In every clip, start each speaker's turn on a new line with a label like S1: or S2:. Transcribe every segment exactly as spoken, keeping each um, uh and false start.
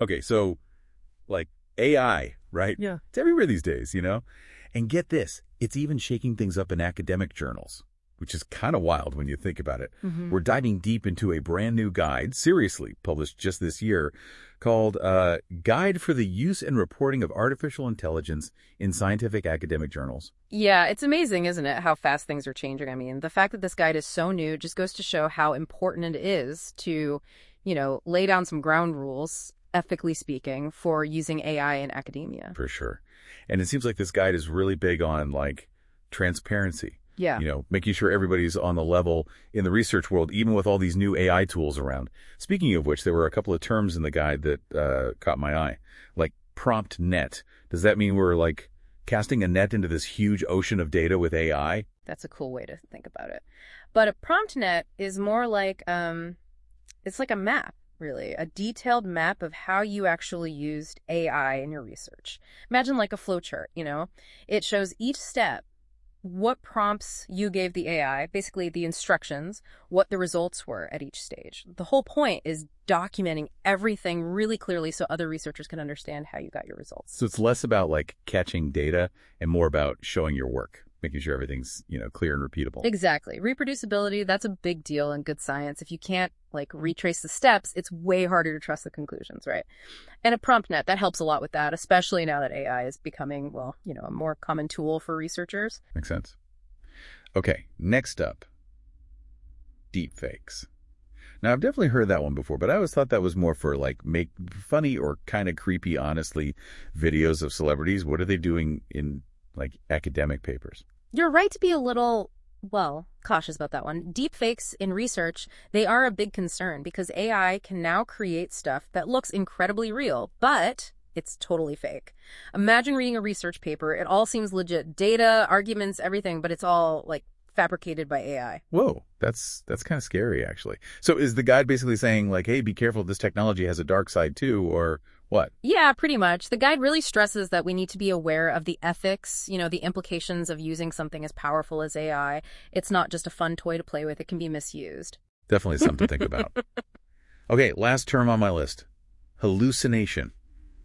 S1: Okay, so like A I, right?
S2: Yeah.
S1: It's everywhere these days, you know? And get this, it's even shaking things up in academic journals, which is kind of wild when you think about it.
S2: Mm-hmm.
S1: We're diving deep into a brand new guide, seriously, published just this year, called uh, Guide for the Use and Reporting of Artificial Intelligence in Scientific Academic Journals.
S2: Yeah, it's amazing, isn't it, how fast things are changing? I mean, the fact that this guide is so new just goes to show how important it is to, you know, lay down some ground rules, ethically speaking, for using A I in academia.
S1: For sure. And it seems like this guide is really big on, like, transparency.
S2: Yeah.
S1: You know, making sure everybody's on the level in the research world, even with all these new A I tools around. Speaking of which, there were a couple of terms in the guide that uh, caught my eye, like prompt net. Does that mean we're, like, casting a net into this huge ocean of data with A I?
S2: That's a cool way to think about it. But a prompt net is more like, um, it's like a map. Really, a detailed map of how you actually used A I in your research. Imagine like a flowchart, you know? It shows each step, what prompts you gave the A I, basically the instructions, what the results were at each stage. The whole point is documenting everything really clearly so other researchers can understand how you got your results.
S1: So it's less about, like, catching data and more about showing your work, making sure everything's, you know, clear and repeatable.
S2: Exactly. Reproducibility, that's a big deal in good science. If you can't, like, retrace the steps, it's way harder to trust the conclusions, right? And a prompt net, that helps a lot with that, especially now that A I is becoming, well, you know, a more common tool for researchers.
S1: Makes sense. Okay, next up, deepfakes. Now, I've definitely heard that one before, but I always thought that was more for, like, make funny or kind of creepy, honestly, videos of celebrities. What are they doing in, like, academic papers?
S2: You're right to be a little, well, cautious about that one. Deepfakes in research, they are a big concern because A I can now create stuff that looks incredibly real, but it's totally fake. Imagine reading a research paper. It all seems legit. Data, arguments, everything, but it's all, like, fabricated by A I.
S1: Whoa, that's that's kind of scary, actually. So is the guide basically saying, like, hey, be careful, this technology has a dark side too, or what?
S2: Yeah, pretty much. The guide really stresses that we need to be aware of the ethics, you know, the implications of using something as powerful as A I. It's not just a fun toy to play with. It can be misused.
S1: Definitely something to think about. Okay, last term on my list, hallucination.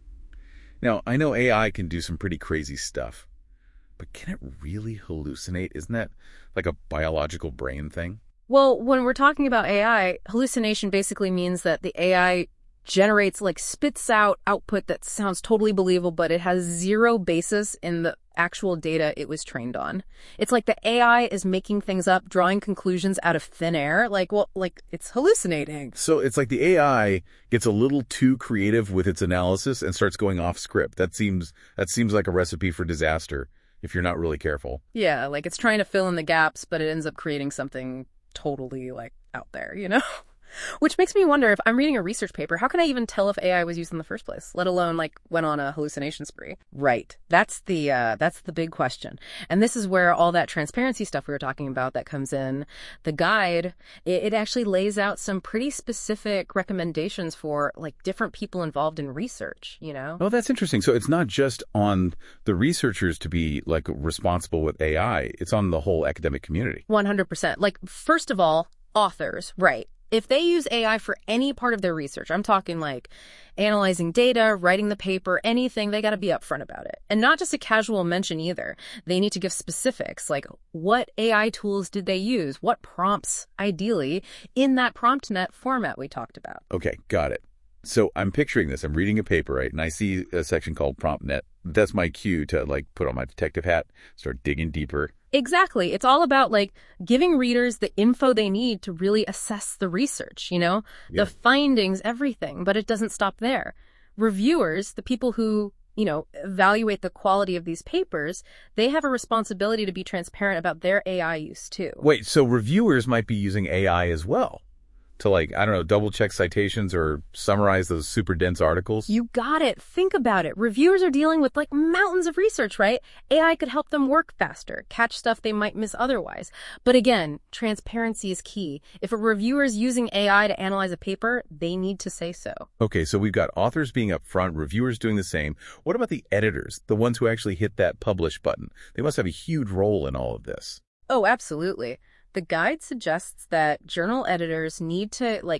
S1: Now, I know A I can do some pretty crazy stuff, but can it really hallucinate? Isn't that like a biological brain thing?
S2: Well, when we're talking about A I, hallucination basically means that the A I generates, like, spits out output that sounds totally believable, but it has zero basis in the actual data it was trained on. It's like the A I is making things up, drawing conclusions out of thin air. Like, well, like, it's hallucinating.
S1: So it's like the A I gets a little too creative with its analysis and starts going off script. That seems that seems like a recipe for disaster if you're not really careful.
S2: Yeah, like, it's trying to fill in the gaps, but it ends up creating something totally, like, out there, you know? Which makes me wonder, if I'm reading a research paper, how can I even tell if A I was used in the first place, let alone, like, went on a hallucination spree? Right. That's the uh, that's the big question. And this is where all that transparency stuff we were talking about that comes in. The guide, it, it actually lays out some pretty specific recommendations for, like, different people involved in research, you know?
S1: Oh, that's interesting. So it's not just on the researchers to be, like, responsible with A I. It's on the whole academic community.
S2: one hundred percent. Like, first of all, authors, right? If they use A I for any part of their research, I'm talking like analyzing data, writing the paper, anything, they got to be upfront about it. And not just a casual mention either. They need to give specifics, like what A I tools did they use? What prompts, ideally, in that prompt net format we talked about.
S1: Okay, got it. So I'm picturing this. I'm reading a paper, right? And I see a section called prompt net. That's my cue to, like, put on my detective hat, start digging deeper.
S2: Exactly. It's all about, like, giving readers the info they need to really assess the research, you know,
S1: Yeah.
S2: the findings, everything. But it doesn't stop there. Reviewers, the people who, you know, evaluate the quality of these papers, they have a responsibility to be transparent about their A I use, too.
S1: Wait, so reviewers might be using A I as well to, like, I don't know, double check citations or summarize those super dense articles?
S2: You got it. Think about it. Reviewers are dealing with, like, mountains of research, right? A I could help them work faster, catch stuff they might miss otherwise. But again, transparency is key. If a reviewer is using A I to analyze a paper, they need to say so.
S1: Okay, so we've got authors being upfront, reviewers doing the same. What about the editors, the ones who actually hit that publish button? They must have a huge role in all of this.
S2: Oh, absolutely. The guide suggests that journal editors need to, like,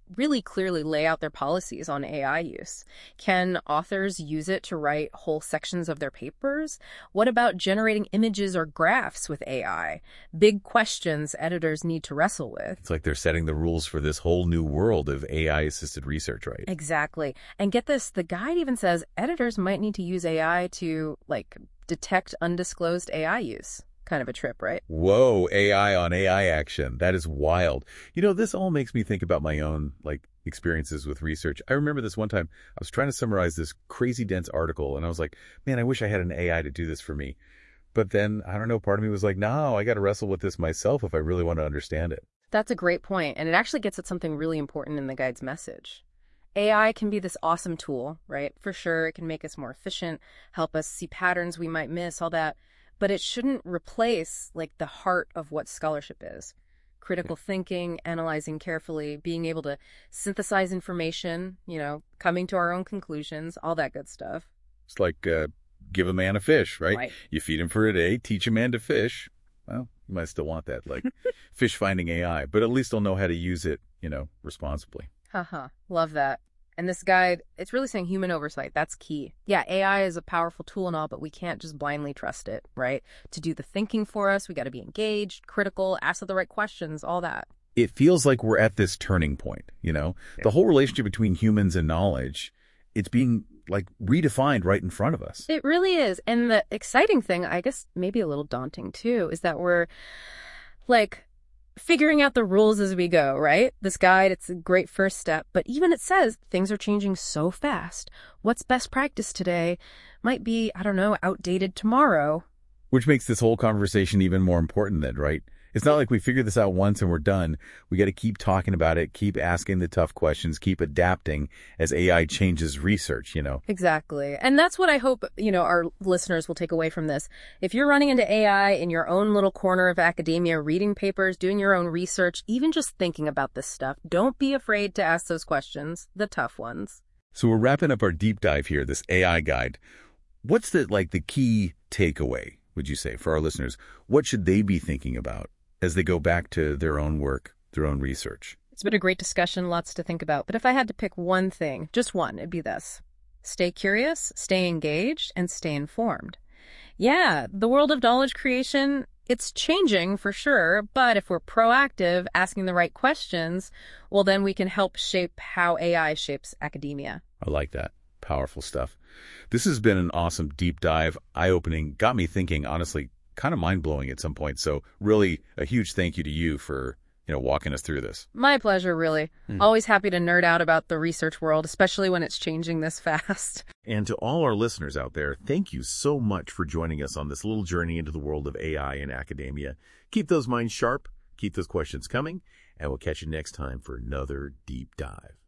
S2: really clearly lay out their policies on A I use? Can authors use it to write whole sections of their papers? What about generating images or graphs with A I? Big questions editors need to wrestle with.
S1: It's like they're setting the rules for this whole new world of A I-assisted research, right?
S2: Exactly. And get this, the guide even says editors might need to use A I to, like, detect undisclosed A I use. Kind of a trip, right?
S1: Whoa, A I on A I action. That is wild. You know, this all makes me think about my own, like, experiences with research. I remember this one time, I was trying to summarize this crazy dense article, and I was like, man, I wish I had an A I to do this for me. But then, I don't know, part of me was like, no, I got to wrestle with this myself if I really want to understand it.
S2: That's a great point, and it actually gets at something really important in the guide's message. A I can be this awesome tool, right? For sure, it can make us more efficient, help us see patterns we might miss, all that. But it shouldn't replace, like, the heart of what scholarship is. Critical thinking, analyzing carefully, being able to synthesize information, you know, coming to our own conclusions, all that good stuff.
S1: It's like uh, give a man a fish, right?
S2: Right.
S1: You feed him for a day, teach a man to fish. Well, you might still want that, like fish finding A I, but at least they'll know how to use it, you know, responsibly.
S2: Haha, love that. And this guide, it's really saying human oversight. That's key. Yeah, A I is a powerful tool and all, but we can't just blindly trust it, right? To do the thinking for us, we got to be engaged, critical, ask the right questions, all that.
S1: It feels like we're at this turning point, you know?
S2: Yeah.
S1: The whole relationship between humans and knowledge, it's being, like, redefined right in front of us.
S2: It really is. And the exciting thing, I guess maybe a little daunting too, is that we're, like, figuring out the rules as we go, right? This guide, it's a great first step, but even it says things are changing so fast. What's best practice today might be, I don't know, outdated tomorrow.
S1: Which makes this whole conversation even more important then, right? It's not like we figure this out once and we're done. We got to keep talking about it, keep asking the tough questions, keep adapting as A I changes research, you know?
S2: Exactly. And that's what I hope, you know, our listeners will take away from this. If you're running into A I in your own little corner of academia, reading papers, doing your own research, even just thinking about this stuff, don't be afraid to ask those questions, the tough ones.
S1: So we're wrapping up our deep dive here, this A I guide. What's the, like, the key takeaway, would you say, for our listeners? What should they be thinking about as they go back to their own work, their own research?
S2: It's been a great discussion, lots to think about. But if I had to pick one thing, just one, it'd be this. Stay curious, stay engaged, and stay informed. Yeah, the world of knowledge creation, it's changing for sure, but if we're proactive, asking the right questions, well, then we can help shape how A I shapes academia.
S1: I like that. Powerful stuff. This has been an awesome deep dive, eye-opening, got me thinking, honestly, kind of mind-blowing at some point. So really a huge thank you to you for, you know, walking us through this.
S2: My pleasure, really. Mm. Always happy to nerd out about the research world, especially when it's changing this fast.
S1: And to all our listeners out there, thank you so much for joining us on this little journey into the world of A I and academia. Keep those minds sharp, keep those questions coming, and we'll catch you next time for another deep dive.